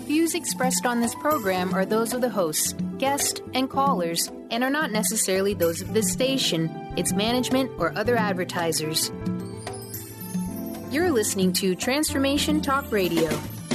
Views expressed on this program are those of the hosts, guests, and callers, and are not necessarily those of this station, its management, or other advertisers. You're listening to Transformation Talk Radio.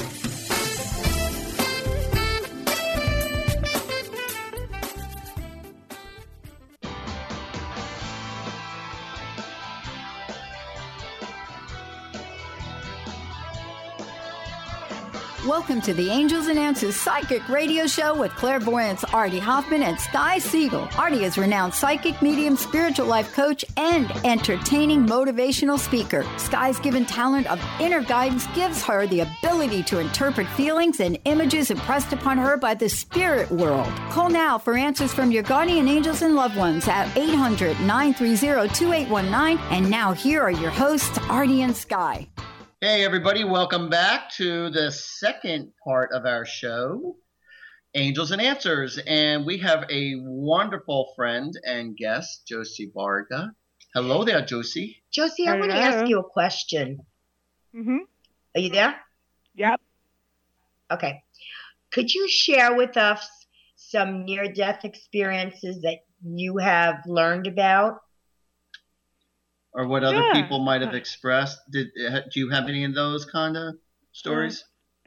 Welcome to the Angels and Answers Psychic Radio Show with clairvoyants Artie Hoffman and Sky Siegel. Artie is renowned psychic, medium, spiritual life coach, and entertaining motivational speaker. Sky's given talent of inner guidance gives her the ability to interpret feelings and images impressed upon her by the spirit world. Call now for answers from your guardian angels and loved ones at 800-930-2819. And now here are your hosts, Artie and Sky. Hey, everybody. Welcome back to the second part of our show, Angels and Answers. And we have a wonderful friend and guest, Josie Barga. Hello there, Josie. Josie, I want to ask you a question. Mm-hmm. Are you there? Yep. Okay. Could you share with us some near-death experiences that you have learned about? Or what other people might have expressed. Do you have any of those kind of stories?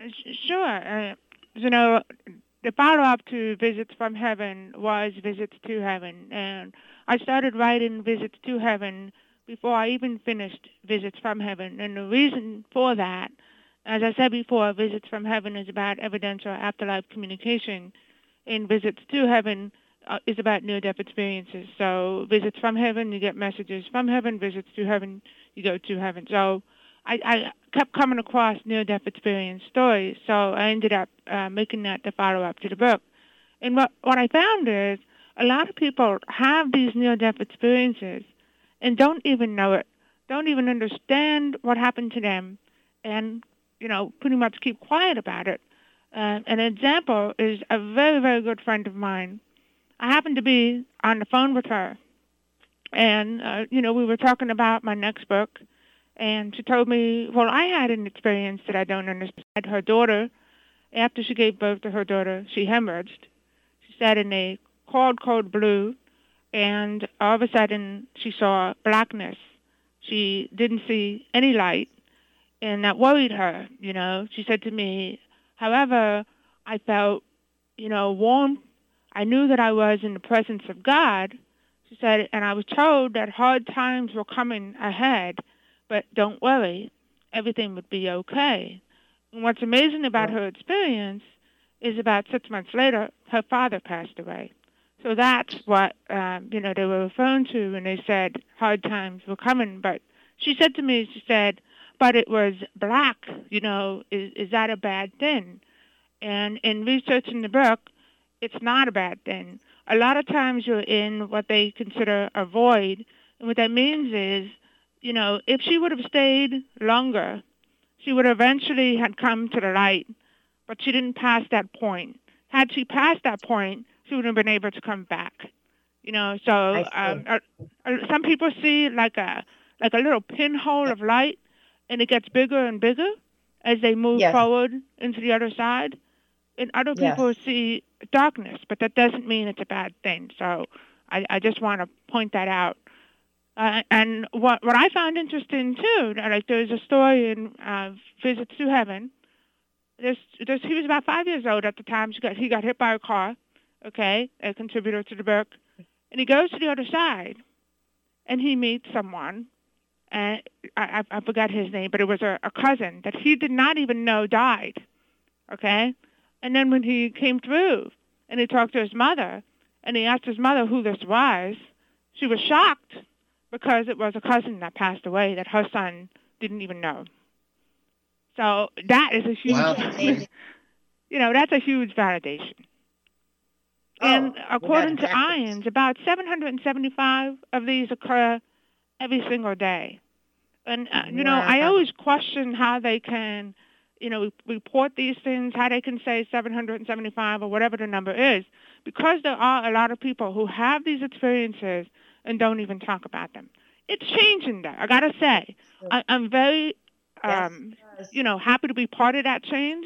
Sure. The follow-up to Visits from Heaven was Visits to Heaven. And I started writing Visits to Heaven before I even finished Visits from Heaven. And the reason for that, as I said before, Visits from Heaven is about evidential afterlife communication. And Visits to Heaven is about near-death experiences. So Visits from Heaven, you get messages from heaven. Visits to Heaven, you go to heaven. So I kept coming across near-death experience stories, so I ended up making that the follow-up to the book. And what I found is a lot of people have these near-death experiences and don't even know it, don't even understand what happened to them, and, pretty much keep quiet about it. An example is a very, very good friend of mine. I happened to be on the phone with her, and, we were talking about my next book, and she told me, well, I had an experience that I don't understand. Her daughter, after she gave birth to her daughter, she hemorrhaged. She sat in a cold blue, and all of a sudden she saw blackness. She didn't see any light, and that worried her, She said to me, however, I felt, warm. I knew that I was in the presence of God, she said, and I was told that hard times were coming ahead, but don't worry, everything would be okay. And what's amazing about her experience is about 6 months later, her father passed away. So that's what, they were referring to when they said hard times were coming. But she said to me, but it was black, is that a bad thing? And in researching the book, it's not a bad thing. A lot of times you're in what they consider a void, and what that means is, if she would have stayed longer, she would eventually had come to the light, but she didn't pass that point. Had she passed that point, she would have been able to come back. So some people see like a little pinhole of light, and it gets bigger and bigger as they move forward into the other side. And other people see darkness, but that doesn't mean it's a bad thing. So I just want to point that out. And what I found interesting, too, there's a story in Visits to Heaven. He was about 5 years old at the time. He got hit by a car, a contributor to the book. And he goes to the other side, and he meets someone. And I forgot his name, but it was a cousin that he did not even know died, And then when he came through and he talked to his mother and he asked his mother who this was, she was shocked because it was a cousin that passed away that her son didn't even know. So that is a huge, that's a huge validation. And according to IONS, about 775 of these occur every single day. And, I always question how they can report these things, how they can say 775 or whatever the number is, because there are a lot of people who have these experiences and don't even talk about them. It's changing that, I got to say. I'm very, happy to be part of that change.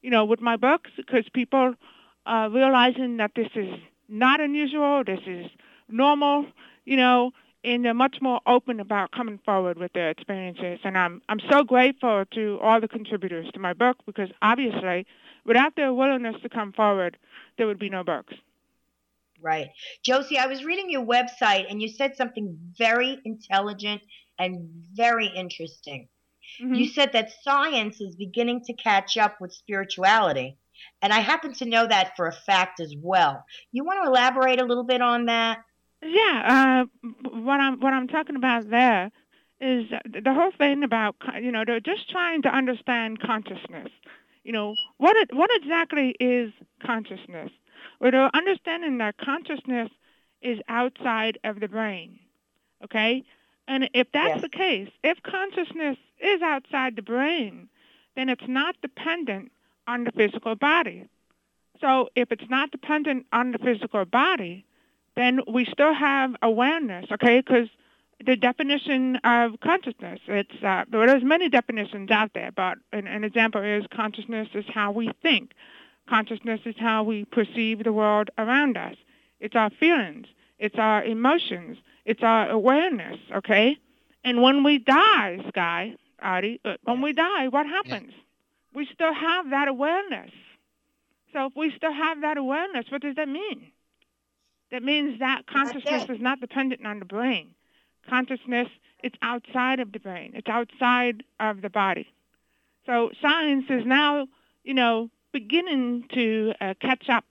with my books, because people are realizing that this is not unusual, this is normal, and they're much more open about coming forward with their experiences. And I'm so grateful to all the contributors to my book, because obviously, without their willingness to come forward, there would be no books. Right. Josie, I was reading your website, and you said something very intelligent and very interesting. Mm-hmm. You said that science is beginning to catch up with spirituality, and I happen to know that for a fact as well. You want to elaborate a little bit on that? Yeah, what I'm talking about there is the whole thing about they're just trying to understand consciousness. What exactly is consciousness? Well, they're understanding that consciousness is outside of the brain. Okay, and if that's the case, if consciousness is outside the brain, then it's not dependent on the physical body. So if it's not dependent on the physical body, then we still have awareness, okay? Because the definition of consciousness, there's many definitions out there, but an example is consciousness is how we think. Consciousness is how we perceive the world around us. It's our feelings. It's our emotions. It's our awareness, okay? And when we die, Artie, when we die, what happens? Yeah. We still have that awareness. So if we still have that awareness, what does that mean? That means that consciousness is not dependent on the brain. Consciousness, it's outside of the brain. It's outside of the body. So science is now, beginning to catch up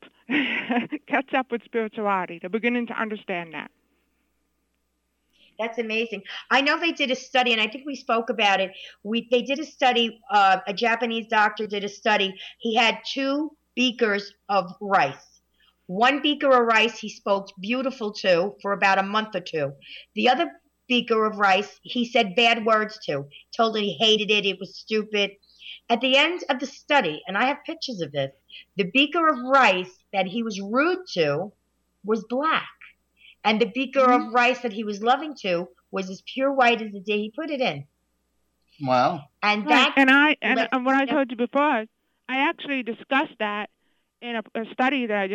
with spirituality. They're beginning to understand that. That's amazing. I know they did a study, and I think we spoke about it. They did a study. A Japanese doctor did a study. He had 2 beakers of rice. One beaker of rice he spoke beautiful to for about a month or 2. The other beaker of rice he said bad words to. Told her he hated it, it was stupid. At the end of the study, and I have pictures of this, the beaker of rice that he was rude to was black. And the beaker of rice that he was loving to was as pure white as the day he put it in. Wow. And right. And what I told you before, I actually discussed that in a study that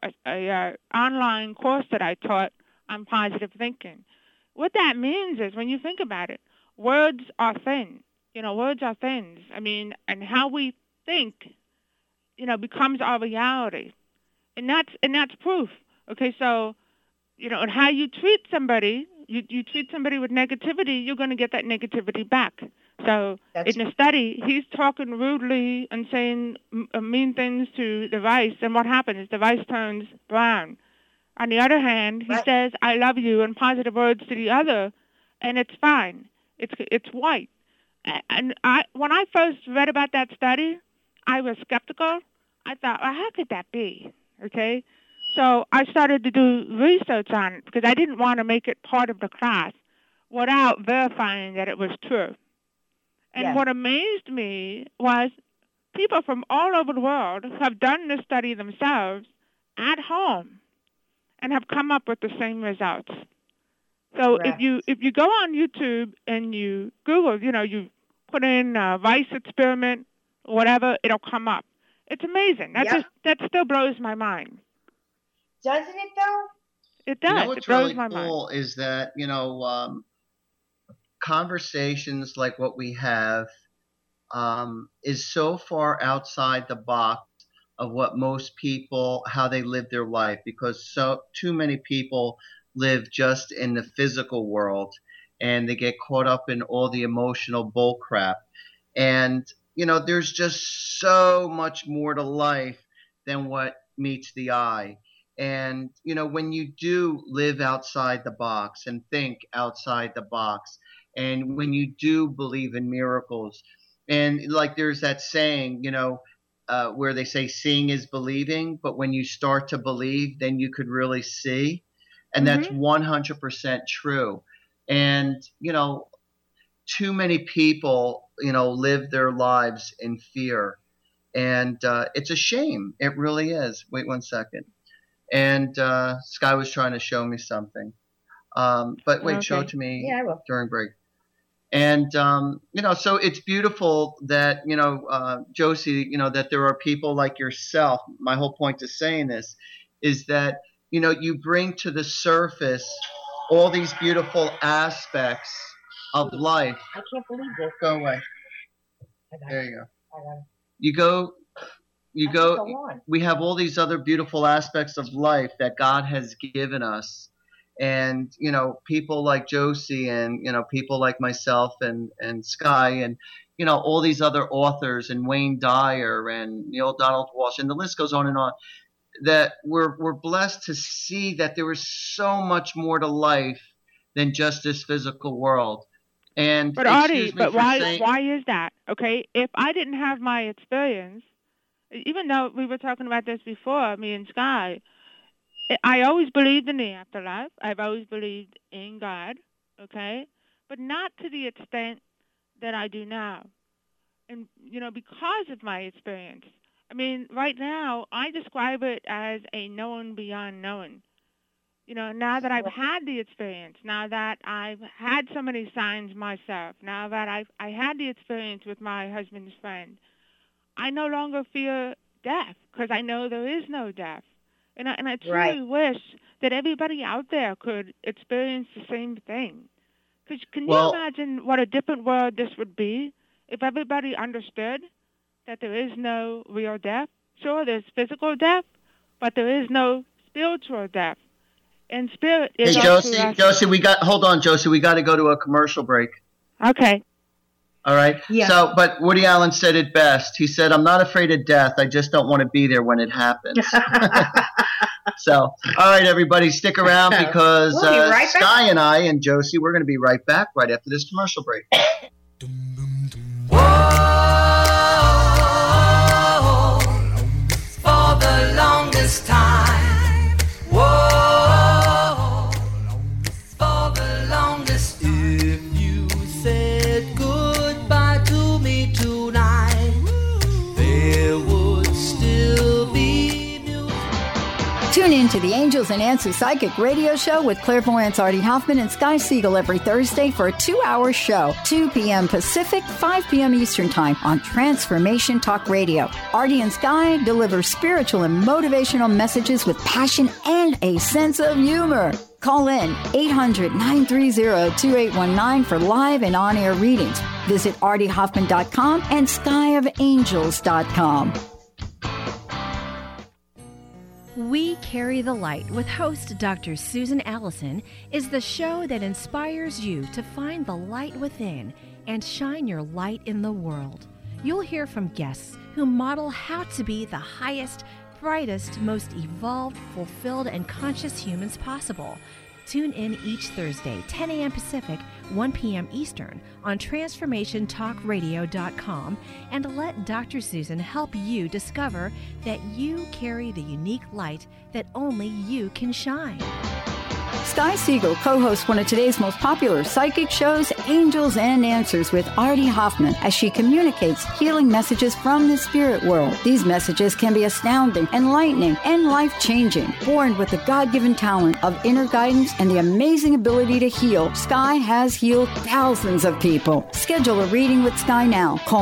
a online course that I taught on positive thinking. What that means is, when you think about it, words are things. Words are things. I mean, and how we think, becomes our reality, and that's proof. Okay, so, and how you treat somebody, you treat somebody with negativity, you're going to get that negativity back. So in the study, he's talking rudely and saying mean things to the rice, and what happens? The rice turns brown. On the other hand, he says, "I love you," and positive words to the other, and it's fine. It's white. And when I first read about that study, I was skeptical. I thought, well, how could that be? Okay, so I started to do research on it, because I didn't want to make it part of the class without verifying that it was true. And what amazed me was people from all over the world have done this study themselves at home and have come up with the same results. So if you go on YouTube and you Google, you put in rice experiment, whatever, it'll come up. It's amazing. That still blows my mind. Doesn't it though? It does. What's it blows really my cool mind. is that conversations like what we have is so far outside the box of what most people, how they live their life, because too many people live just in the physical world, and they get caught up in all the emotional bull crap. And there's just so much more to life than what meets the eye. And when you do live outside the box and think outside the box, and when you do believe in miracles, and like there's that saying, where they say seeing is believing, but when you start to believe, then you could really see. And that's 100% true. And, too many people, live their lives in fear. And it's a shame. It really is. Wait 1 second. And Sky was trying to show me something. But wait, show it to me during break. And, so it's beautiful that, Josie, that there are people like yourself. My whole point to saying this is that, you bring to the surface all these beautiful aspects of life. I can't believe this. Go away. There you go. You go. We have all these other beautiful aspects of life that God has given us. And, people like Josie and, people like myself and Sky and, all these other authors and Wayne Dyer and Neil Donald Walsh, and the list goes on and on, that we're blessed to see that there is so much more to life than just this physical world. And but Artie, why is that? Okay, if I didn't have my experience, even though we were talking about this before, me and Sky, I always believed in the afterlife. I've always believed in God, okay, but not to the extent that I do now. And, because of my experience. I mean, right now, I describe it as a knowing beyond knowing. Now that I've had the experience, now that I've had so many signs myself, now that I had the experience with my husband's friend, I no longer fear death because I know there is no death. And I truly wish that everybody out there could experience the same thing. Because can you imagine what a different world this would be if everybody understood that there is no real death? Sure, there's physical death, but there is no spiritual death. And spirit is... Hey, Josie, hold on, Josie. We got to go to a commercial break. Okay. All right. Yeah. So, but Woody Allen said it best. He said, "I'm not afraid of death. I just don't want to be there when it happens." So, all right, everybody, stick around because we'll right Sky and I and Josie, we're going to be right back right after this commercial break. Whoa, for the longest time. Whoa, for the longest time. If you said goodbye to me tonight, there would still be music. Tune in to the Angels and Answers Psychic Radio Show with clairvoyants Artie Hoffman and Sky Siegel every Thursday for a 2-hour show, 2 p.m. Pacific, 5 p.m. Eastern Time on Transformation Talk Radio. Artie and Sky deliver spiritual and motivational messages with passion and a sense of humor. Call in 800-930-2819 for live and on-air readings. Visit artiehoffman.com and skyofangels.com. We Carry the Light with host Dr. Susan Allison is the show that inspires you to find the light within and shine your light in the world. You'll hear from guests who model how to be the highest, brightest, most evolved, fulfilled, and conscious humans possible. Tune in each Thursday, 10 a.m. Pacific, 1 p.m. Eastern on TransformationTalkRadio.com and let Dr. Susan help you discover that you carry the unique light that only you can shine. Sky Siegel co-hosts one of today's most popular psychic shows, Angels and Answers with Artie Hoffman, as she communicates healing messages from the spirit world. These messages can be astounding, enlightening, and life-changing. Born with the God-given talent of inner guidance and the amazing ability to heal, Sky has healed thousands of people. Schedule a reading with Sky now. Call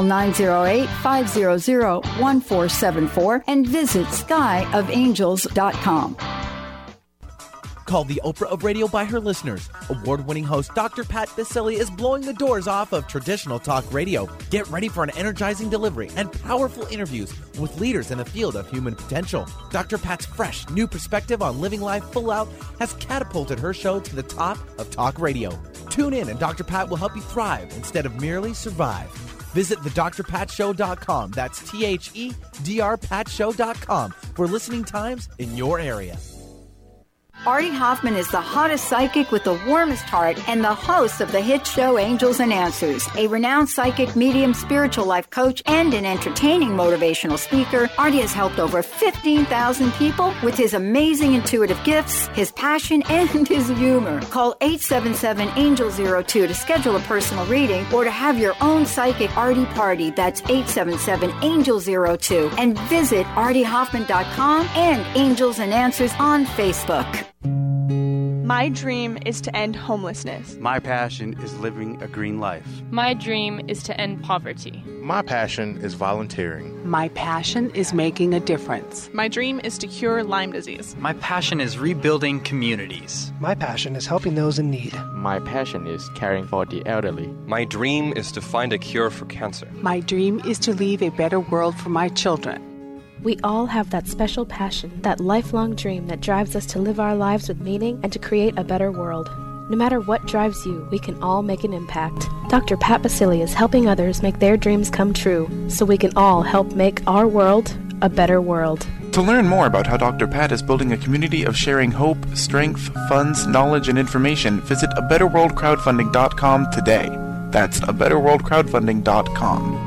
908-500-1474 and visit skyofangels.com. Called the Oprah of Radio by her listeners, award-winning host Dr. Pat Baccili is blowing the doors off of traditional talk radio. Get ready for an energizing delivery and powerful interviews with leaders in the field of human potential. Dr. Pat's fresh, new perspective on living life full out has catapulted her show to the top of talk radio. Tune in and Dr. Pat will help you thrive instead of merely survive. Visit thedrpatshow.com. That's THEDRPatshow.com for listening times in your area. Artie Hoffman is the hottest psychic with the warmest heart and the host of the hit show Angels and Answers. A renowned psychic, medium, spiritual life coach, and an entertaining motivational speaker, Artie has helped over 15,000 people with his amazing intuitive gifts, his passion, and his humor. Call 877-ANGEL-02 to schedule a personal reading or to have your own psychic Artie party. That's 877-ANGEL-02. And visit artiehoffman.com and Angels and Answers on Facebook. My dream is to end homelessness. My passion is living a green life. My dream is to end poverty. My passion is volunteering. My passion is making a difference. My dream is to cure Lyme disease. My passion is rebuilding communities. My passion is helping those in need. My passion is caring for the elderly. My dream is to find a cure for cancer. My dream is to leave a better world for my children. We all have that special passion, that lifelong dream that drives us to live our lives with meaning and to create a better world. No matter what drives you, we can all make an impact. Dr. Pat Baccili is helping others make their dreams come true, so we can all help make our world a better world. To learn more about how Dr. Pat is building a community of sharing hope, strength, funds, knowledge, and information, visit abetterworldcrowdfunding.com today. That's abetterworldcrowdfunding.com.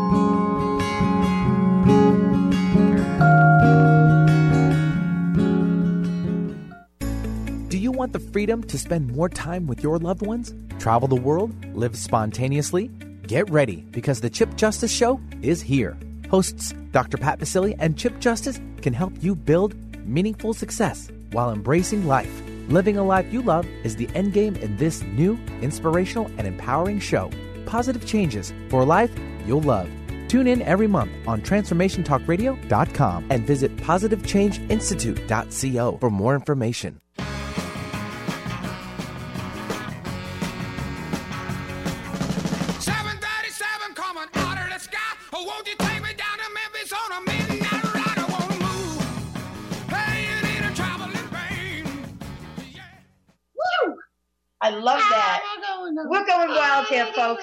Do you want the freedom to spend more time with your loved ones? Travel the world? Live spontaneously? Get ready, because the Chip Justice Show is here. Hosts Dr. Pat Baccili and Chip Justice can help you build meaningful success while embracing life. Living a life you love is the end game in this new, inspirational, and empowering show. Positive changes for a life you'll love. Tune in every month on TransformationTalkRadio.com and visit PositiveChangeInstitute.co for more information. I love that. We're going wild here, folks.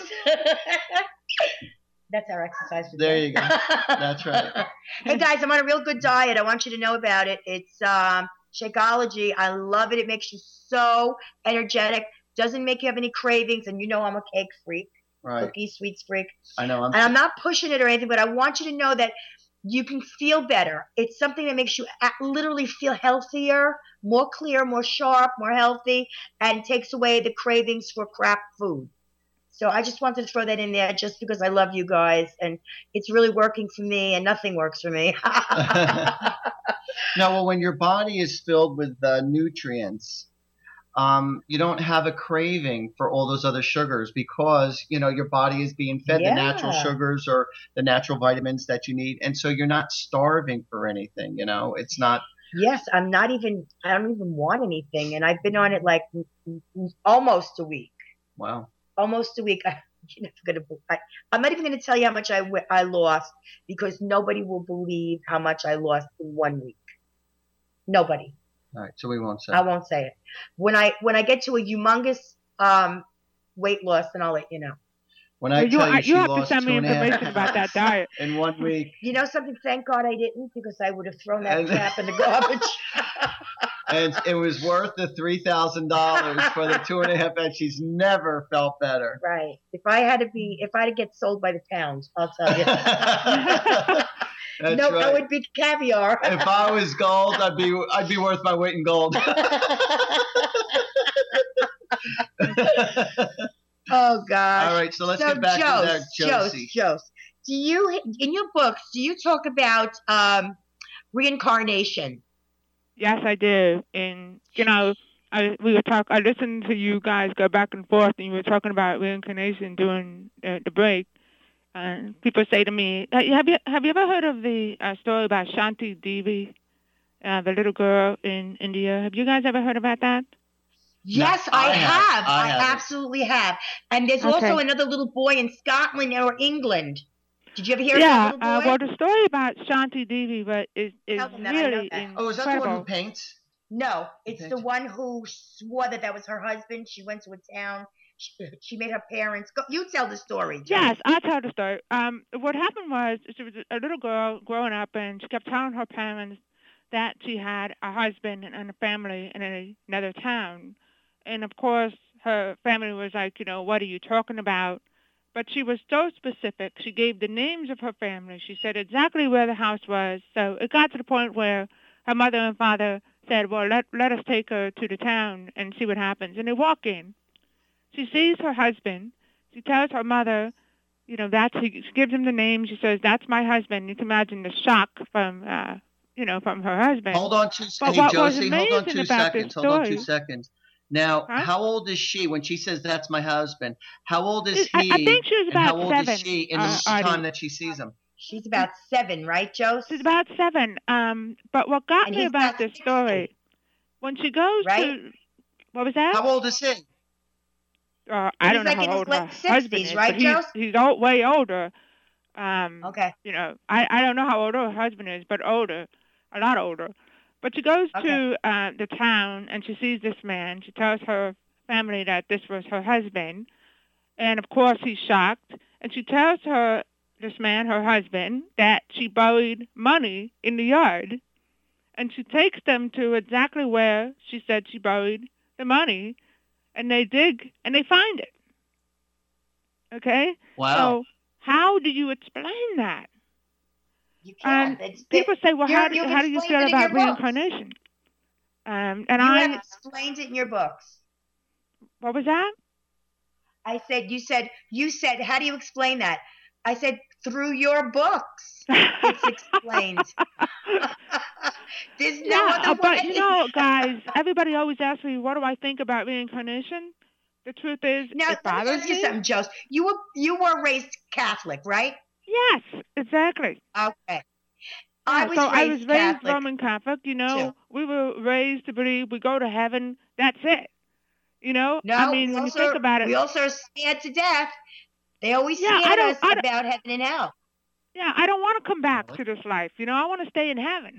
That's our exercise for There you go. That's right. Hey, guys, I'm on a real good diet. I want you to know about it. It's Shakeology. I love it. It makes you so energetic. Doesn't make you have any cravings. And you know I'm a cake freak. Right. Cookie, sweets freak. I know. I'm not pushing it or anything, but I want you to know that you can feel better. It's something that makes you literally feel healthier, more clear, more sharp, more healthy, and takes away the cravings for crap food. So I just wanted to throw that in there just because I love you guys, and it's really working for me, and nothing works for me. No, well, when your body is filled with nutrients, you don't have a craving for all those other sugars because, you know, your body is being fed the natural sugars or the natural vitamins that you need. And so you're not starving for anything, you know, it's not. Yes, I don't even want anything. And I've been on it like almost a week. Wow. Almost a week. I'm not even going to tell you how much I lost because nobody will believe how much I lost in 1 week. Nobody. All right, so we won't say. I won't say it. When I get to a humongous weight loss, then I'll let you know. When I tell you she have lost to send me information about that diet in 1 week. You know something? Thank God I didn't, because I would have thrown that crap in the garbage. And it was worth the $3,000 for the 2.5 and she's never felt better. Right. If I had to get sold by the pounds, I'll tell you. That's no, right. I would be caviar. If I was gold, I'd be worth my weight in gold. Oh gosh. All right, so let's get back to that, Josie. Jose, do you, in your books, do you talk about reincarnation? Yes, I do. And you know, I listened to you guys go back and forth, and you were talking about reincarnation during the break. People say to me, "Have you ever heard of the story about Shanti Devi, the little girl in India? Have you guys ever heard about that?" Yes, I have. I absolutely have. And there's also another little boy in Scotland or England. Did you ever hear of that little boy? Well, the story about Shanti Devi is really incredible. Oh, is that the one who paints? No, it's the one who swore that was her husband. She went to a town. She made her parents go. You tell the story, Joe. Yes, I'll tell the story. What happened was she was a little girl growing up, and she kept telling her parents that she had a husband and a family in another town. And, of course, her family was like, you know, what are you talking about? But she was so specific. She gave the names of her family. She said exactly where the house was. So it got to the point where her mother and father said, well, let us take her to the town and see what happens. And they walk in. She sees her husband. She tells her mother, you know, she gives him the name. She says, that's my husband. You can imagine the shock from her husband. Hold on 2 seconds. Hey, Josie, hold on 2 seconds. Now, how old is she when she says that's my husband? How old is he? I think she was about and how old 7. is she in the time that she sees him? She's about 7, right, Joe? She's about 7. But what got me about this story, when she goes to, what was that? How old is he? I don't know how old her husband is, right, but he's way older. Okay. You know, I don't know how old her husband is, but older, a lot older. But she goes to the town and she sees this man. She tells her family that this was her husband. And, of course, he's shocked. And she tells this man, her husband, that she buried money in the yard. And she takes them to exactly where she said she buried the money. And they dig and they find it. Okay? Wow. So how do you explain that? You can't. People say, well, how do you feel about reincarnation? And you have explained it in your books. What was that? I said, you said, how do you explain that? I said, through your books, it's explained. There's no other way. But, you know, guys, everybody always asks me, what do I think about reincarnation? The truth is, it bothers me. Let me ask you something, Joe. You were raised Catholic, right? Yes, exactly. Okay. I was raised Roman Catholic. You know, we were raised to believe we go to heaven. That's it. You know, no, I mean, when you think about it, we also are scared to death. They always scared us about heaven and hell. Yeah, I don't want to come back to this life. You know, I want to stay in heaven.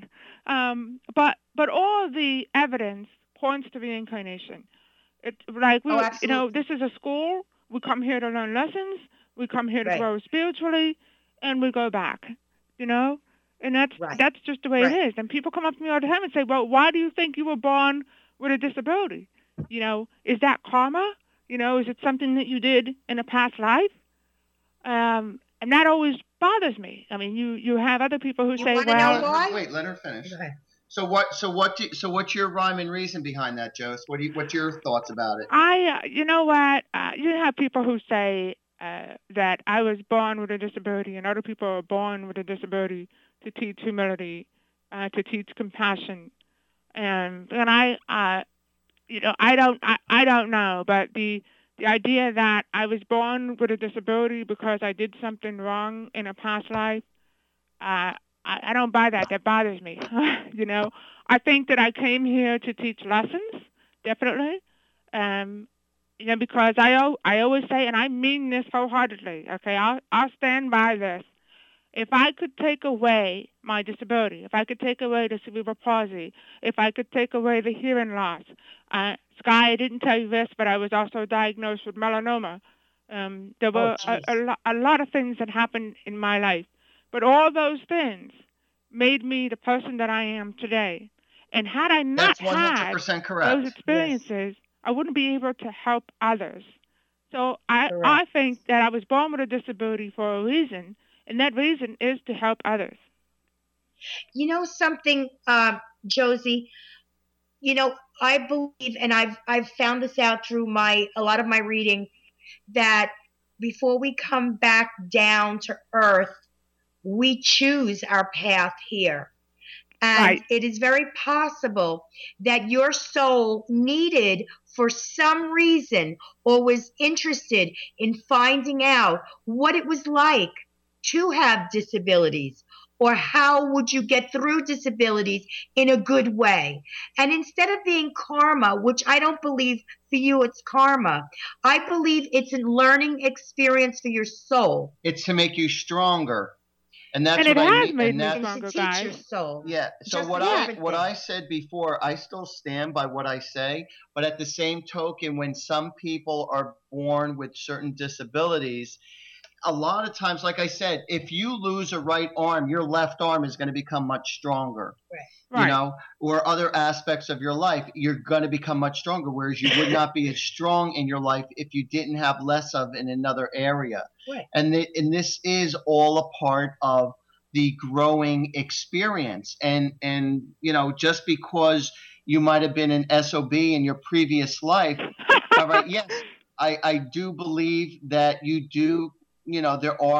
But all the evidence points to reincarnation. It's like you know, this is a school. We come here to learn lessons. We come here to grow spiritually, and we go back. You know, and that's just the way it is. And people come up to me all the time and say, "Well, why do you think you were born with a disability? You know, is that karma? You know, is it something that you did in a past life?" And that always bothers me. I mean, you have other people who say, "Well, wait, let her finish." So what's your rhyme and reason behind that, Joe? What's your thoughts about it? You know what? You have people who say that I was born with a disability, and other people are born with a disability to teach humility, to teach compassion, and I you know, I don't know, but the idea that I was born with a disability because I did something wrong in a past life, I don't buy that. That bothers me. You know, I think that I came here to teach lessons, definitely. You know, because I always say, and I mean this wholeheartedly. Okay, I'll stand by this. If I could take away my disability, if I could take away the cerebral palsy, if I could take away the hearing loss, Sky, I didn't tell you this, but I was also diagnosed with melanoma. There were a lot of things that happened in my life, but all those things made me the person that I am today. And had I not had those experiences, I wouldn't be able to help others. So I think that I was born with a disability for a reason, and that reason is to help others. You know something, Josie? You know, I believe, and I've found this out through a lot of my reading, that before we come back down to earth, we choose our path here. And it is very possible that your soul needed, for some reason, or was interested in finding out what it was like to have disabilities, or how would you get through disabilities in a good way. And instead of being karma, which I don't believe for you it's karma, I believe it's a learning experience for your soul. It's to make you stronger. And that's what I mean. Made me stronger, guys. Your soul. Yeah. So what I said before, I still stand by what I say. But at the same token, when some people are born with certain disabilities, a lot of times, like I said, if you lose a right arm, your left arm is going to become much stronger. Right. You know, or other aspects of your life, you're going to become much stronger, whereas you would not be as strong in your life if you didn't have less of in another area. Right. And this is all a part of the growing experience. And you know, just because you might have been an SOB in your previous life, all right, yes, I do believe that you do. You know, there are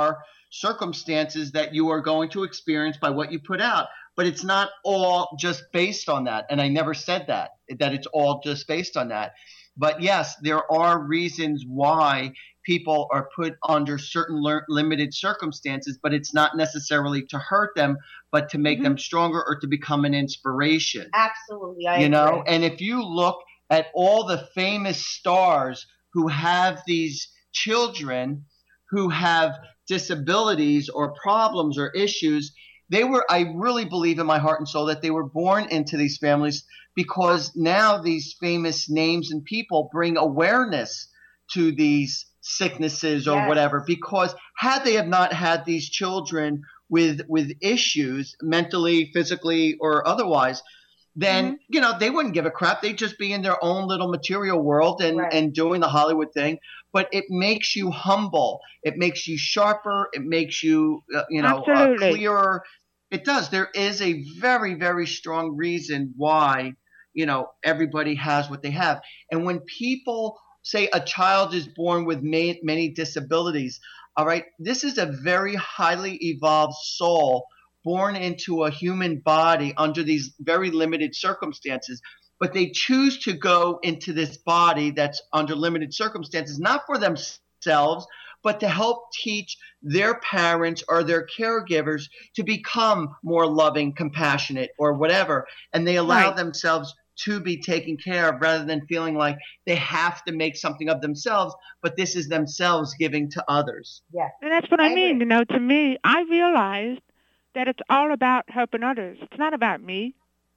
circumstances that you are going to experience by what you put out. But it's not all just based on that. And I never said that it's all just based on that. But yes, there are reasons why people are put under certain limited circumstances, but it's not necessarily to hurt them, but to make them stronger or to become an inspiration. Absolutely. I agree. And if you look at all the famous stars who have these children who have disabilities or problems or issues, I really believe in my heart and soul that they were born into these families, because now these famous names and people bring awareness to these sicknesses or whatever, because had they have not had these children with issues mentally, physically, or otherwise, then they wouldn't give a crap. They'd just be in their own little material world and doing the Hollywood thing. But it makes you humble. It makes you sharper. It makes you clearer. It does. There is a very, very strong reason why everybody has what they have. And when people say a child is born with many disabilities, all right, this is a very highly evolved soul born into a human body under these very limited circumstances, but they choose to go into this body that's under limited circumstances, not for themselves, but to help teach their parents or their caregivers to become more loving, compassionate, or whatever. And they allow themselves to be taken care of rather than feeling like they have to make something of themselves, but this is themselves giving to others. Yeah. And that's what I mean. To me, I realized that it's all about helping others. It's not about me.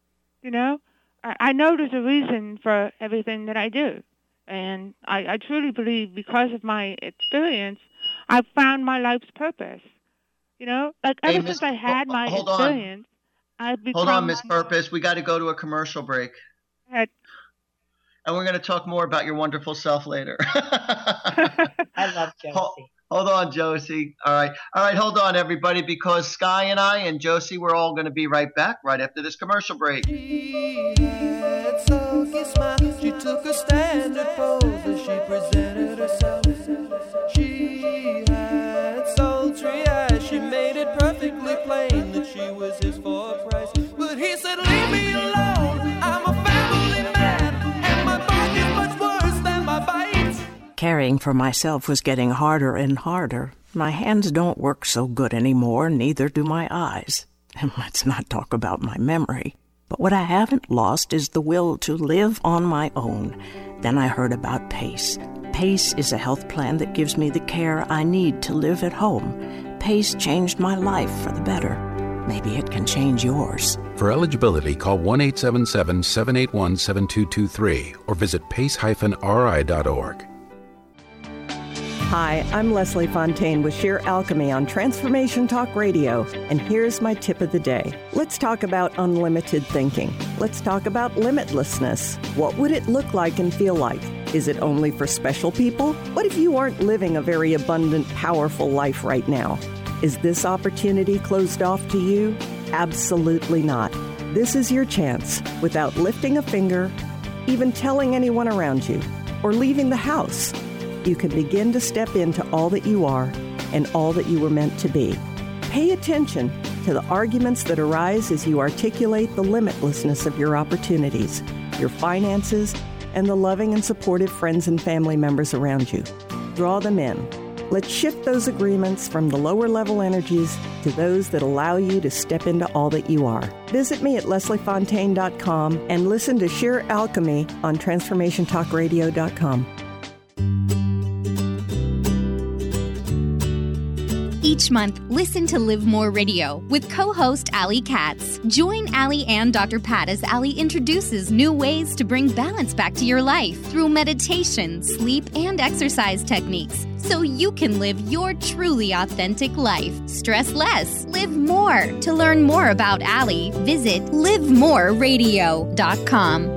I know there's a reason for everything that I do. And I truly believe because of my experience, I've found my life's purpose. Ever since I had my experience, I've become... Hold on, Miss Purpose. We got to go to a commercial break. And we're going to talk more about your wonderful self later. I love Josie. Hold on, Josie. All right. Hold on, everybody, because Sky and I and Josie, we're all going to be right back right after this commercial break. She had sulky smile. She took a standard pose as she presented herself. She had sultry eyes. She made it perfectly plain that she was his for a price. But he said, leave me alone. I'm a family man, and my bark is much worse than my bite. Caring for myself was getting harder and harder. My hands don't work so good anymore, neither do my eyes. And let's not talk about my memory. But what I haven't lost is the will to live on my own. Then I heard about PACE. PACE is a health plan that gives me the care I need to live at home. PACE changed my life for the better. Maybe it can change yours. For eligibility, call 1-877-781-7223 or visit pace-ri.org. Hi, I'm Leslie Fontaine with Sheer Alchemy on Transformation Talk Radio, and here's my tip of the day. Let's talk about unlimited thinking. Let's talk about limitlessness. What would it look like and feel like? Is it only for special people? What if you aren't living a very abundant, powerful life right now? Is this opportunity closed off to you? Absolutely not. This is your chance, without lifting a finger, even telling anyone around you, or leaving the house. You can begin to step into all that you are and all that you were meant to be. Pay attention to the arguments that arise as you articulate the limitlessness of your opportunities, your finances, and the loving and supportive friends and family members around you. Draw them in. Let's shift those agreements from the lower level energies to those that allow you to step into all that you are. Visit me at lesliefontaine.com and listen to Sheer Alchemy on transformationtalkradio.com. Each month, listen to Live More Radio with co-host Allie Katz. Join Allie and Dr. Pat as Allie introduces new ways to bring balance back to your life through meditation, sleep, and exercise techniques, so you can live your truly authentic life. Stress less, live more. To learn more about Allie, visit livemoreradio.com.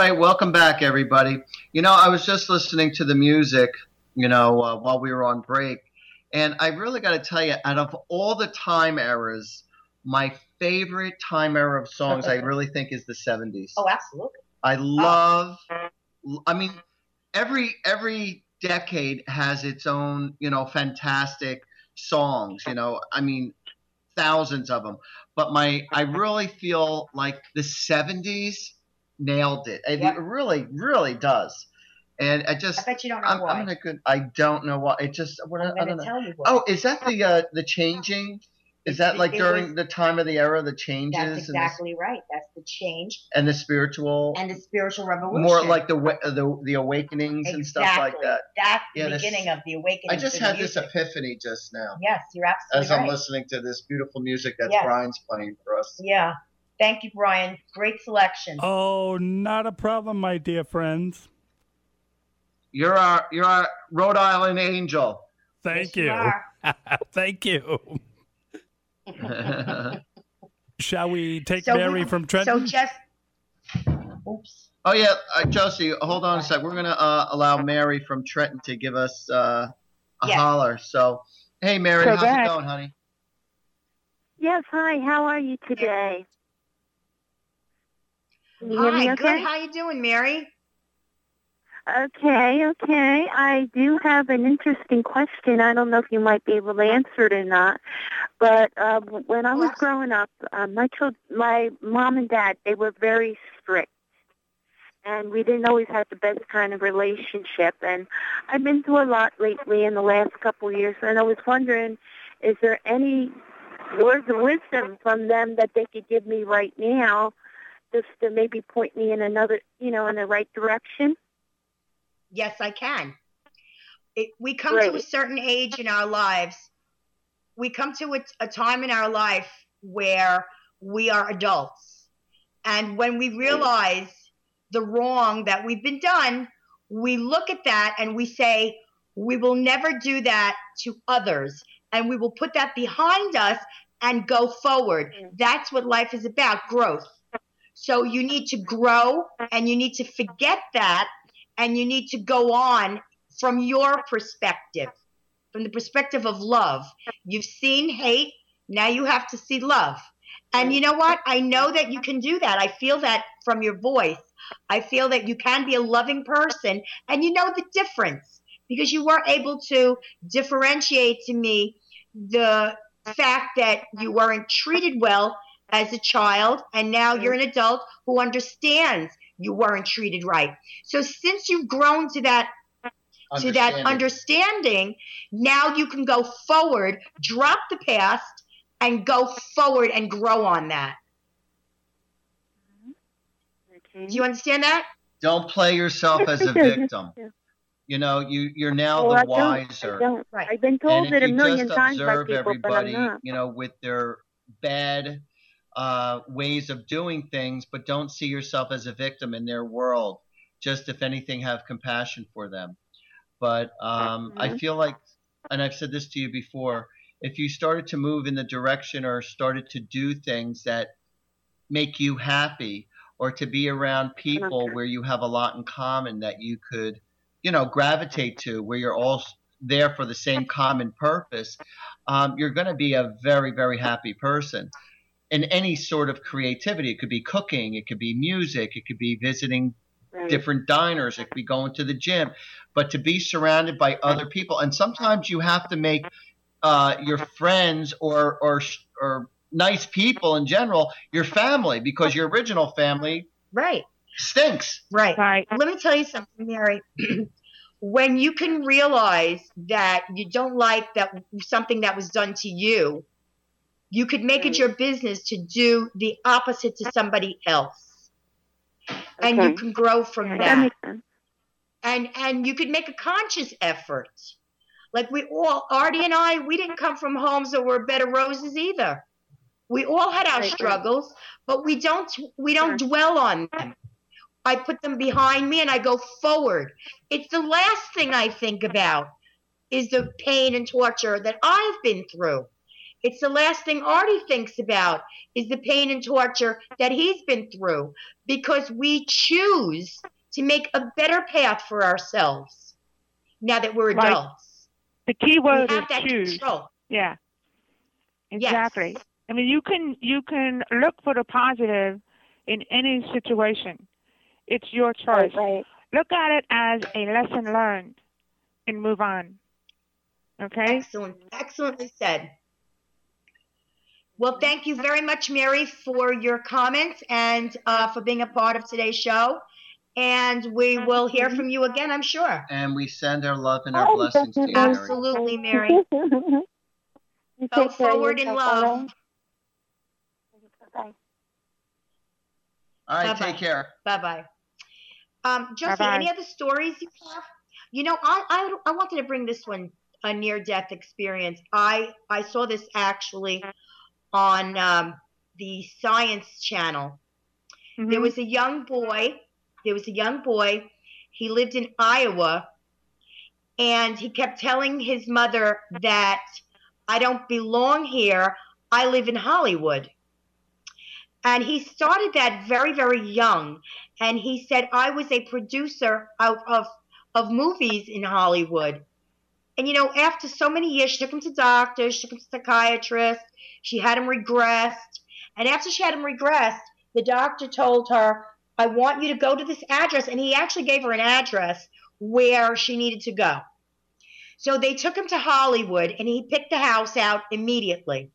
right, welcome back, everybody. I was just listening to the music, while we were on break, and I really got to tell you, out of all the time eras, my favorite time era of songs, I really think, is the 70s. Oh, absolutely. I love. I mean, every decade has its own, fantastic songs. I mean, thousands of them. But I really feel like the 70s nailed it. It really, really does. And I bet you don't know why. I don't know why. It just. I'm going to tell you why. Oh, is that the changing? Is that like during the time of the era, the changes? That's exactly right. That's the change. And the spiritual. And the spiritual revolution. More like the awakenings and stuff like that. That's the beginning of the awakening. I just had this epiphany just now. Yes, you're absolutely right. As I'm listening to this beautiful music that Brian's playing for us. Yeah. Thank you, Brian. Great selection. Oh, not a problem, my dear friends. You're our Rhode Island angel. Thank you. Thank you. Shall we take Mary from Trenton? Oops. Oh yeah, Josie, hold on a sec. We're gonna allow Mary from Trenton to give us a holler. So, hey Mary, how's it going, honey? Yes, hi. How are you today? Can you hear me okay? Good. How you doing, Mary? Okay. I do have an interesting question. I don't know if you might be able to answer it or not. But when I was growing up, my mom and dad, they were very strict. And we didn't always have the best kind of relationship. And I've been through a lot lately in the last couple of years. And I was wondering, is there any words of wisdom from them that they could give me right now just to maybe point me in another, in the right direction? Yes, I can. We come to a certain age in our lives. We come to a time in our life where we are adults. And when we realize the wrong that we've been done, we look at that and we say, we will never do that to others. And we will put that behind us and go forward. That's what life is about, growth. So you need to grow and you need to forget that. And you need to go on from your perspective, from the perspective of love. You've seen hate, now you have to see love. And you know what? I know that you can do that. I feel that from your voice. I feel that you can be a loving person, and you know the difference because you were able to differentiate to me the fact that you weren't treated well as a child, and now you're an adult who understands you weren't treated right. So since you've grown to that understanding, now you can go forward, drop the past, and go forward and grow on that. Okay. Do you understand that? Don't play yourself as a victim. You're now the wiser. Right. I've been told it a million times by people, everybody, but I'm not. With their bad ways of doing things, but don't see yourself as a victim in their world. Just, if anything, have compassion for them. But I feel like, and I've said this to you before, if you started to move in the direction or started to do things that make you happy, or to be around people where you have a lot in common that you could, gravitate to, where you're all there for the same common purpose, you're going to be a very, very happy person. In any sort of creativity. It could be cooking, it could be music, it could be visiting different diners, it could be going to the gym, but to be surrounded by other people. And sometimes you have to make your friends or nice people in general your family, because your original family stinks. Right. Let me tell you something, Mary. When you can realize that you don't like that something that was done to you, you could make it your business to do the opposite to somebody else. And you can grow from that. That makes sense. And you could make a conscious effort. Like Artie and I, we didn't come from homes that were bed of roses either. We all had our struggles, but we don't dwell on them. I put them behind me and I go forward. It's the last thing I think about is the pain and torture that I've been through. It's the last thing Artie thinks about is the pain and torture that he's been through, because we choose to make a better path for ourselves now that we're adults. The key word is that choose. Control. Yeah, exactly. Yes. I mean, you can look for the positive in any situation. It's your choice. Right. Look at it as a lesson learned and move on. Okay? Excellent. Excellently said. Well, thank you very much, Mary, for your comments and for being a part of today's show. And we will hear from you again, I'm sure. And we send our love and our blessings to you, Mary. Absolutely, Mary. Go forward in love. Bye. All right, Bye-bye. take care. Bye-bye. Josie, Bye-bye. any other stories you have? You know, I wanted to bring this one, a near-death experience. I saw this actually on the Science Channel. Mm-hmm. There was a young boy. He lived in Iowa, and he kept telling his mother that I don't belong here. I live in Hollywood. And he started that very, very young. And he said, I was a producer of movies in Hollywood. And, you know, after so many years, she took him to doctors, she took him to psychiatrists. She had him regressed. And after she had him regressed, the doctor told her, I want you to go to this address. And he actually gave her an address where she needed to go. So they took him to Hollywood, and he picked the house out immediately.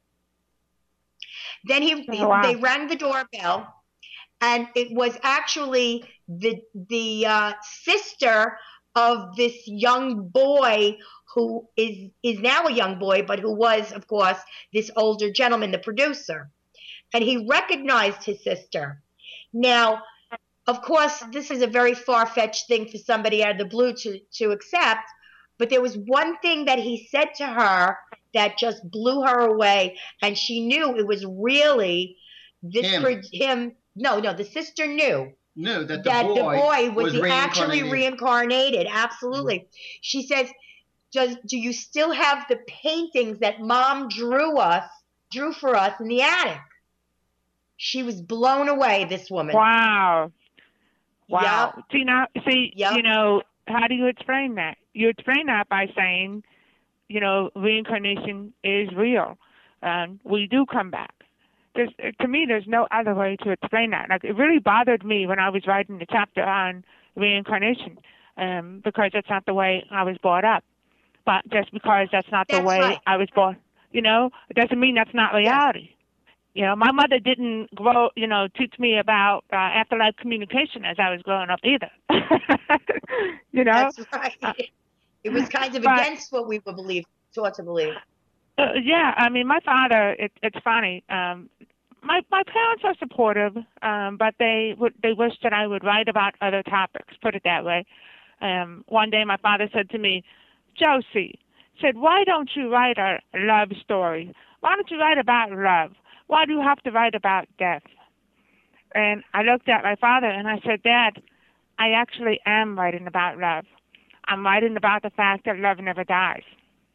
Then they rang the doorbell, and it was actually the sister of this young boy who is now a young boy, but who was, of course, this older gentleman, the producer. And he recognized his sister. Now, of course, this is a very far-fetched thing for somebody out of the blue to accept, but there was one thing that he said to her that just blew her away, and she knew it was really him. No, the sister knew that the boy was actually reincarnated. Absolutely. Mm-hmm. She says, do you still have the paintings that Mom drew for us in the attic? She was blown away, this woman. Wow. Yep. You know, how do you explain that? You explain that by saying, you know, reincarnation is real. We do come back. To me, there's no other way to explain that. Like, it really bothered me when I was writing the chapter on reincarnation, because that's not the way I was brought up. But just because that's not the way I was born, you know, it doesn't mean that's not reality. You know, my mother didn't teach me about afterlife communication as I was growing up either. You know? That's right. It was kind of against what we were taught to believe. Yeah, I mean, my father, it's funny. My parents are supportive, but they wish that I would write about other topics, put it that way. One day my father said to me, Josie, said, why don't you write a love story? Why don't you write about love? Why do you have to write about death? And I looked at my father and I said, Dad, I actually am writing about love. I'm writing about the fact that love never dies.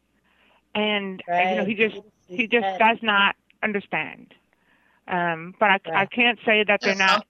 And you know, he just does not understand. But I can't say that they're not.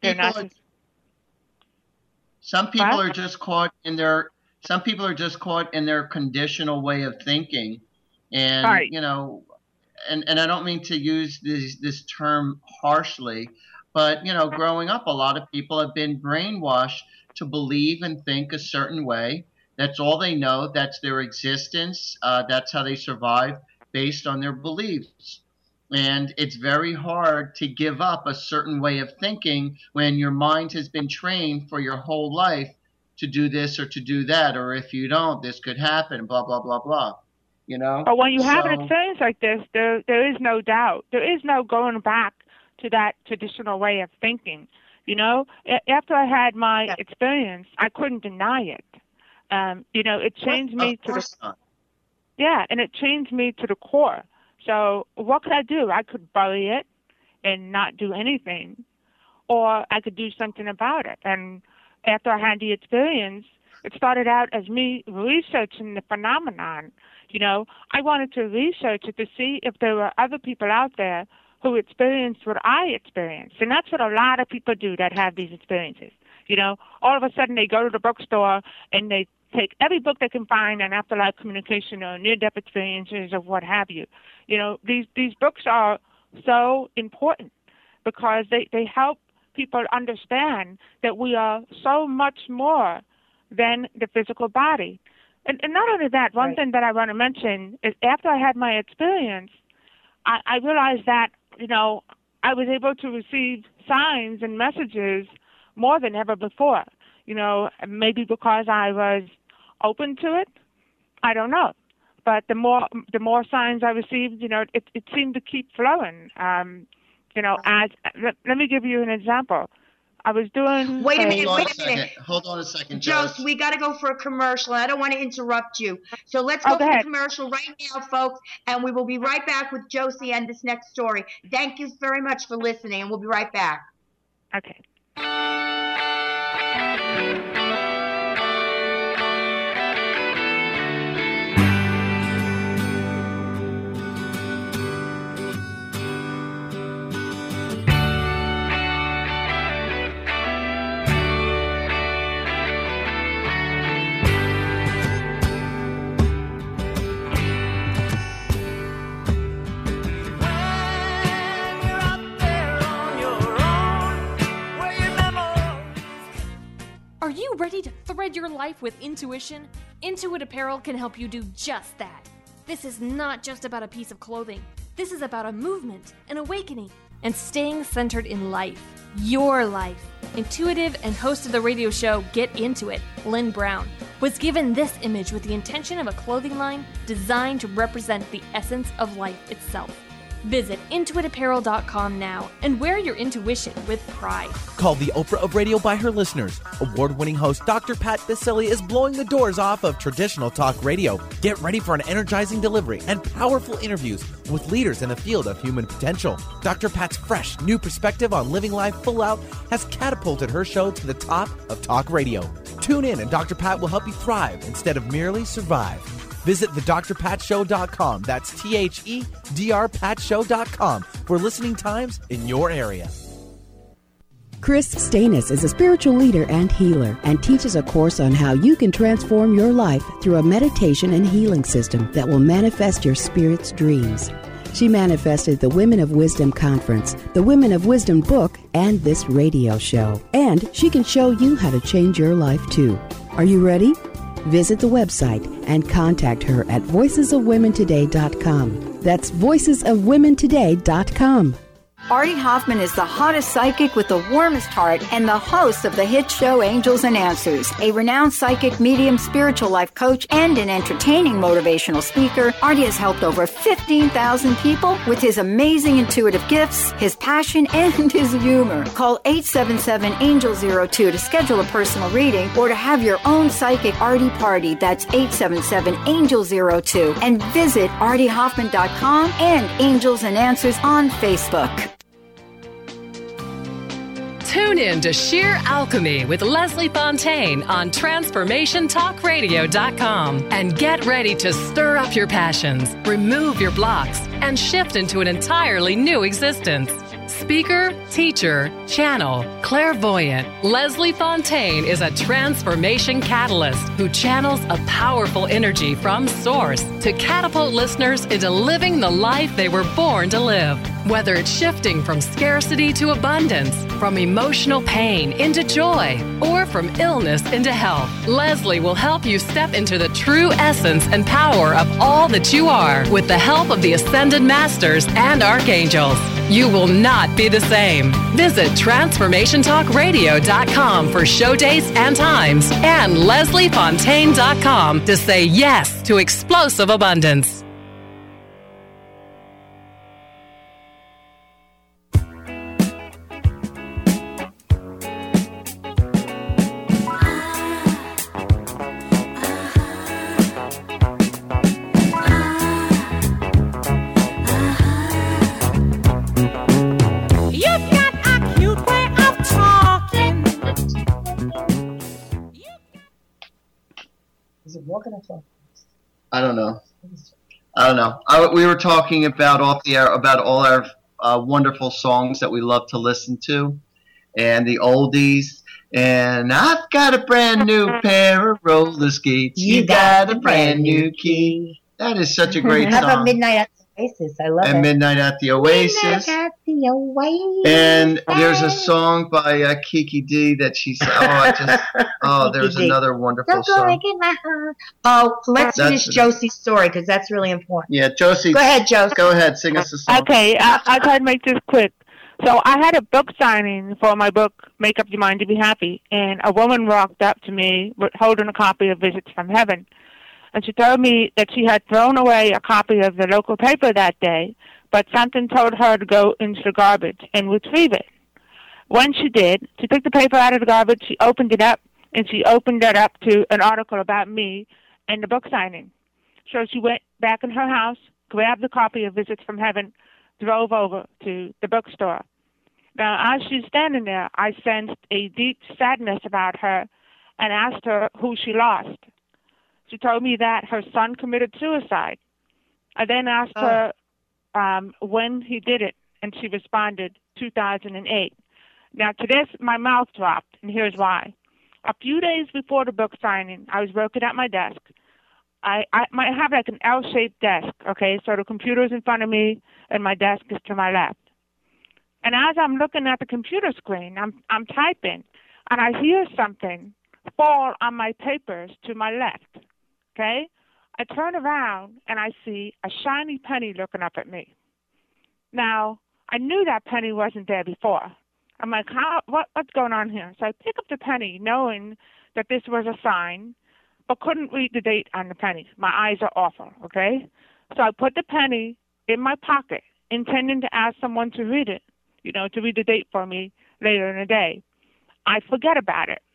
Some people are just caught in their. Some people are just caught in their conditional way of thinking, and you know, and I don't mean to use this term harshly, but you know, growing up, a lot of people have been brainwashed to believe and think a certain way. That's all they know. That's their existence. That's how they survive, based on their beliefs. And it's very hard to give up a certain way of thinking when your mind has been trained for your whole life to do this or to do that, or if you don't, this could happen, blah, blah, blah, blah. You know? But when you have an experience like this, there is no doubt. There is no going back to that traditional way of thinking. You know, after I had my experience, I couldn't deny it. You know, it changed me to the and it changed me to the core. So what could I do? I could bury it and not do anything, or I could do something about it. And after I had the experience, it started out as me researching the phenomenon. You know, I wanted to research it to see if there were other people out there who experienced what I experienced. And that's what a lot of people do that have these experiences. You know, all of a sudden they go to the bookstore and they take every book they can find on afterlife communication or near-death experiences or what have you. You know, these books are so important because they help people understand that we are so much more than the physical body. And not only that, one thing that I want to mention is after I had my experience, I realized that, you know, I was able to receive signs and messages more than ever before. You know, maybe because I was open to it, I don't know. But the more signs I received, you know, it seemed to keep flowing. You know, let me give you an example. I was doing. Wait a minute. Hold on a second, Josie. We got to go for a commercial. I don't want to interrupt you. So let's go for the commercial right now, folks, and we will be right back with Josie and this next story. Thank you very much for listening, and we'll be right back. Okay. Are you ready to thread your life with intuition? Intuit Apparel can help you do just that. This is not just about a piece of clothing. This is about a movement, an awakening, and staying centered in life. Your life. Intuitive and host of the radio show Get Into It, Lynn Brown, was given this image with the intention of a clothing line designed to represent the essence of life itself. Visit intuitapparel.com now and wear your intuition with pride. Called the Oprah of Radio by her listeners, award-winning host Dr. Pat Baccili is blowing the doors off of traditional talk radio. Get ready for an energizing delivery and powerful interviews with leaders in the field of human potential. Dr. Pat's fresh, new perspective on living life full out has catapulted her show to the top of talk radio. Tune in and Dr. Pat will help you thrive instead of merely survive. Visit thedrpatshow.com. That's THEDRPatshow.com for listening times in your area. Chris Stanis is a spiritual leader and healer and teaches a course on how you can transform your life through a meditation and healing system that will manifest your spirit's dreams. She manifested the Women of Wisdom Conference, the Women of Wisdom book, and this radio show. And she can show you how to change your life too. Are you ready? Visit the website and contact her at voicesofwomentoday.com. That's voicesofwomentoday.com. Artie Hoffman is the hottest psychic with the warmest heart and the host of the hit show Angels and Answers. A renowned psychic, medium, spiritual life coach, and an entertaining motivational speaker, Artie has helped over 15,000 people with his amazing intuitive gifts, his passion, and his humor. Call 877-ANGEL-02 to schedule a personal reading or to have your own psychic Artie party. That's 877-ANGEL-02. And visit artiehoffman.com and Angels and Answers on Facebook. Tune in to Sheer Alchemy with Leslie Fontaine on TransformationTalkRadio.com and get ready to stir up your passions, remove your blocks, and shift into an entirely new existence. Speaker, teacher, channel, clairvoyant, Leslie Fontaine is a transformation catalyst who channels a powerful energy from source to catapult listeners into living the life they were born to live. Whether it's shifting from scarcity to abundance, from emotional pain into joy, or from illness into health, Leslie will help you step into the true essence and power of all that you are with the help of the Ascended Masters and Archangels. You will not be the same. Visit TransformationTalkRadio.com for show dates and times and LeslieFontaine.com to say yes to explosive abundance. I don't know. I don't know. We were talking about off the air about all our wonderful songs that we love to listen to, and the oldies. And I've got a brand new pair of roller skates. You got a brand new key. That is such a great song. How about Midnight at the Oasis? I love it. And Midnight at the Oasis. Midnight at the Oasis. And there's a song by Kiki D that she said. There's another wonderful song. Let's finish Josie's story because that's really important. Yeah, Josie. Go ahead, Josie. Go ahead, sing us a song. Okay, I'll try to make this quick. So I had a book signing for my book, Make Up Your Mind to Be Happy, and a woman walked up to me holding a copy of Visits from Heaven. And she told me that she had thrown away a copy of the local paper that day, but something told her to go into the garbage and retrieve it. When she did, she took the paper out of the garbage, she opened it up, and she opened it up to an article about me and the book signing. So she went back in her house, grabbed the copy of Visits from Heaven, drove over to the bookstore. Now, as she's standing there, I sensed a deep sadness about her and asked her who she lost. She told me that her son committed suicide. I then asked her when he did it, and she responded, 2008. Now, to this, my mouth dropped, and here's why. A few days before the book signing, I was working at my desk. I might have like an L-shaped desk, okay? So the computer's in front of me, and my desk is to my left. And as I'm looking at the computer screen, I'm typing, and I hear something fall on my papers to my left, okay? I turn around, and I see a shiny penny looking up at me. Now, I knew that penny wasn't there before. I'm like, what's going on here? So I pick up the penny, knowing that this was a sign, but couldn't read the date on the penny. My eyes are awful, okay? So I put the penny in my pocket, intending to ask someone to read it, to read the date for me later in the day. I forget about it.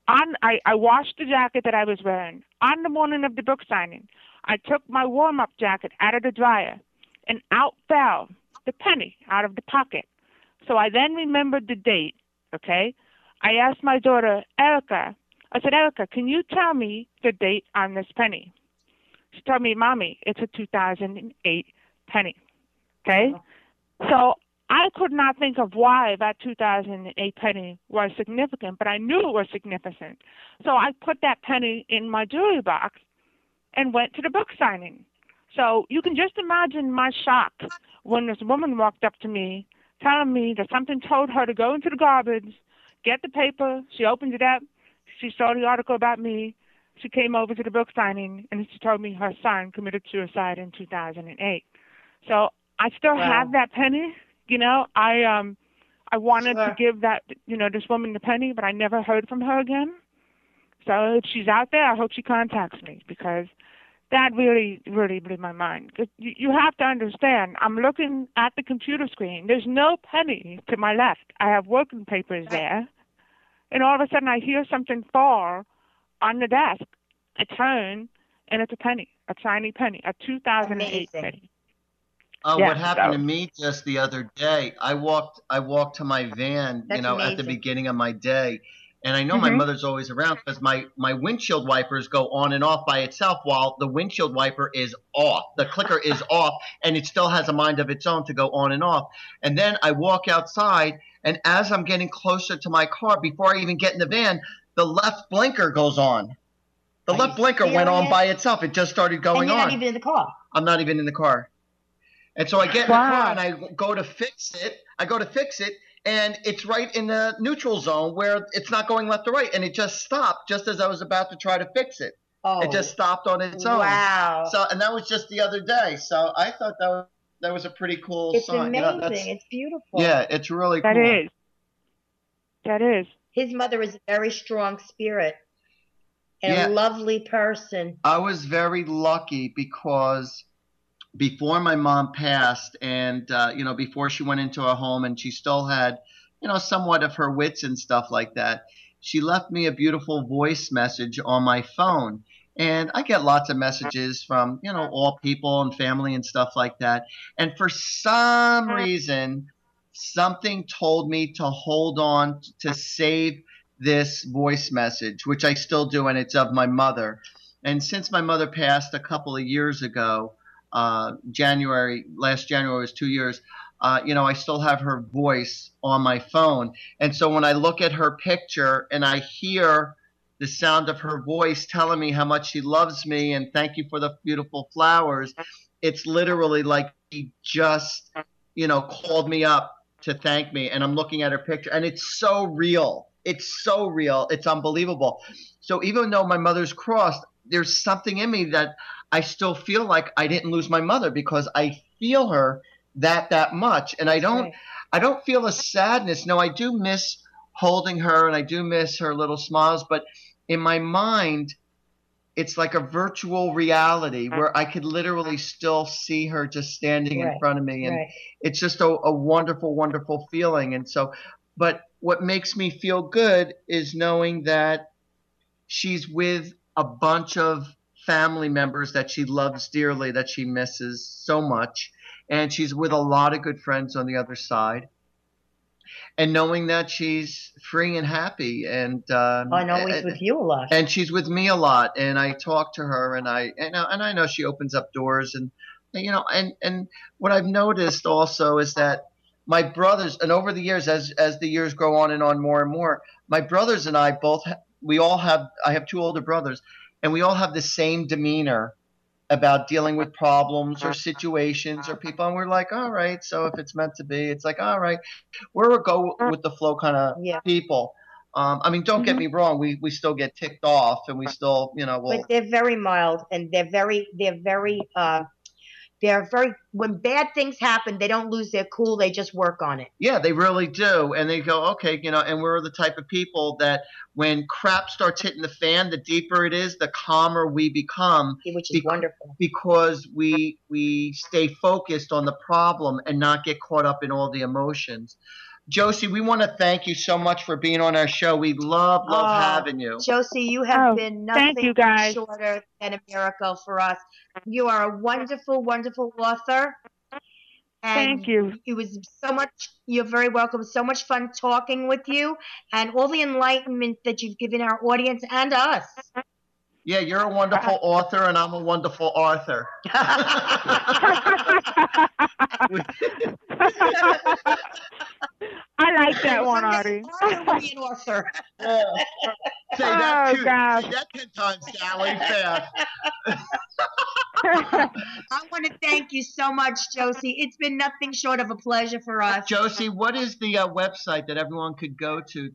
I washed the jacket that I was wearing. On the morning of the book signing, I took my warm-up jacket out of the dryer, and out fell the penny out of the pocket. So I then remembered the date, okay? I asked my daughter, Erica, can you tell me the date on this penny? She told me, Mommy, it's a 2008 penny, okay? So I could not think of why that 2008 penny was significant, but I knew it was significant. So I put that penny in my jewelry box and went to the book signing. So you can just imagine my shock when this woman walked up to me telling me that something told her to go into the garbage, get the paper. She opened it up. She saw the article about me. She came over to the book signing, and she told me her son committed suicide in 2008. So I still have that penny. I wanted to give that, this woman the penny, but I never heard from her again. So if she's out there, I hope she contacts me, because that really, really blew my mind. 'Cause you have to understand, I'm looking at the computer screen. There's no penny to my left. I have working papers there. And all of a sudden, I hear something fall on the desk. I turn, and it's a penny, a shiny penny, a 2008 penny. What happened to me just the other day, I walked to my van, at the beginning of my day. And I know my mother's always around because my windshield wipers go on and off by itself while the windshield wiper is off. The clicker is off, and it still has a mind of its own to go on and off. And then I walk outside, and as I'm getting closer to my car, before I even get in the van, the left blinker goes on. The left blinker went on by itself. It just started going on. And you're not even in the car. I'm not even in the car. And so I get in the car, and I go to fix it. And it's right in the neutral zone where it's not going left or right. And it just stopped just as I was about to try to fix it. It just stopped on its own. Wow. So, and that was just the other day. So I thought that was a pretty cool sign. It's amazing. It's beautiful. Yeah, it's really cool. That is. His mother is a very strong spirit and a lovely person. I was very lucky because before my mom passed and, before she went into her home and she still had, somewhat of her wits and stuff like that, she left me a beautiful voice message on my phone. And I get lots of messages from, all people and family and stuff like that. And for some reason, something told me to hold on to save this voice message, which I still do, and it's of my mother. And since my mother passed a couple of years ago, last January was 2 years, I still have her voice on my phone. And so when I look at her picture and I hear the sound of her voice telling me how much she loves me and thank you for the beautiful flowers, it's literally like she just, called me up to thank me. And I'm looking at her picture and it's so real. It's so real. It's unbelievable. So even though my mother's crossed, there's something in me that I still feel like I didn't lose my mother because I feel her that much. And I don't feel a sadness. No, I do miss holding her and I do miss her little smiles, but in my mind, it's like a virtual reality where I could literally still see her just standing in front of me. And it's just a wonderful, wonderful feeling. And so, but what makes me feel good is knowing that she's with a bunch of family members that she loves dearly, that she misses so much. And she's with a lot of good friends on the other side. And knowing that she's free and happy, and always with you a lot, and she's with me a lot, and I talk to her, and I know she opens up doors, and what I've noticed also is that my brothers, and over the years, as the years go on and more and more, my brothers and I I have two older brothers, and we all have the same demeanor about dealing with problems or situations or people. And we're like, all right, so if it's meant to be, it's like, all right, we're a go with the flow kind of people. Don't get me wrong. We still get ticked off and we still, but they're very mild and they're very, when bad things happen, they don't lose their cool. They just work on it. Yeah, they really do. And they go, okay, and we're the type of people that when crap starts hitting the fan, the deeper it is, the calmer we become. Which is wonderful. Because we stay focused on the problem and not get caught up in all the emotions. Josie, we want to thank you so much for being on our show. We love having you. Josie, you have been nothing shorter than a miracle for us. You are a wonderful, wonderful author. And thank you. It was so much. You're very welcome. So much fun talking with you and all the enlightenment that you've given our audience and us. Yeah, you're a wonderful author, and I'm a wonderful Arthur. I like that one, Artie. Arthur will be an author. Say that gosh. Say that 10 times, Sally, fast. I want to thank you so much, Josie. It's been nothing short of a pleasure for us. Josie, what is the website that everyone could go to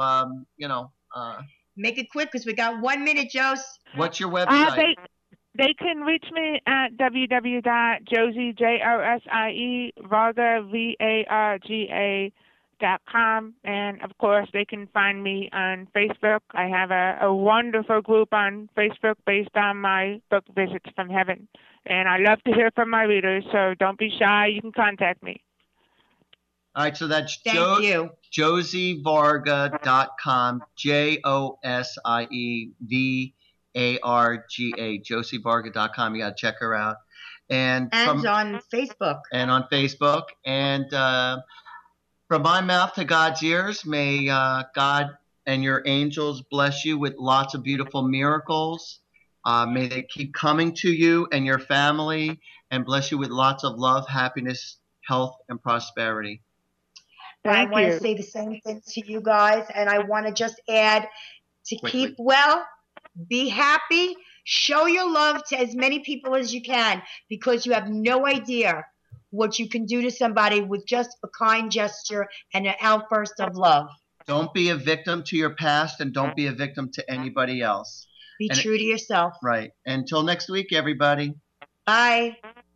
make it quick because we got 1 minute, Jose. What's your website? They can reach me at www.josie, Josie, Varga, VARGA.com. And, of course, they can find me on Facebook. I have a wonderful group on Facebook based on my book, Visits from Heaven. And I love to hear from my readers, so don't be shy. You can contact me. All right, so that's josievarga.com, JOSIEVARGA, josievarga.com. You got to check her out. And on Facebook. And on Facebook. And from my mouth to God's ears, may God and your angels bless you with lots of beautiful miracles. May they keep coming to you and your family and bless you with lots of love, happiness, health, and prosperity. I want to say the same thing to you guys, and I want to just add to keep well, be happy, show your love to as many people as you can, because you have no idea what you can do to somebody with just a kind gesture and an outburst of love. Don't be a victim to your past, and don't be a victim to anybody else. Be true to yourself. Right. Until next week, everybody. Bye.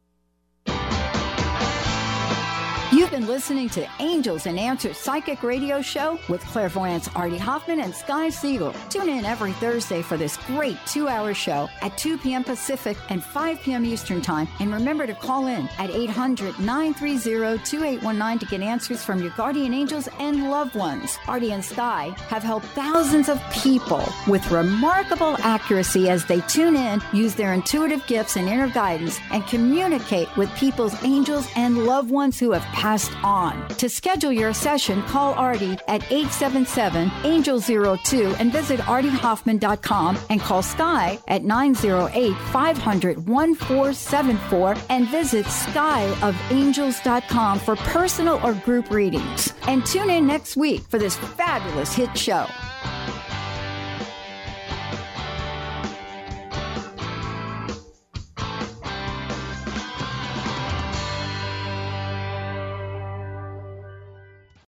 You've been listening to Angels and Answers Psychic Radio Show with clairvoyants Artie Hoffman and Sky Siegel. Tune in every Thursday for this great 2-hour show at 2 p.m. Pacific and 5 p.m. Eastern Time. And remember to call in at 800-930-2819 to get answers from your guardian angels and loved ones. Artie and Sky have helped thousands of people with remarkable accuracy as they tune in, use their intuitive gifts and inner guidance, and communicate with people's angels and loved ones who have passed passed on. To schedule your session, call Artie at 877-ANGEL-02 and visit artiehoffman.com and call Sky at 908-500-1474 and visit skyofangels.com for personal or group readings. And tune in next week for this fabulous hit show.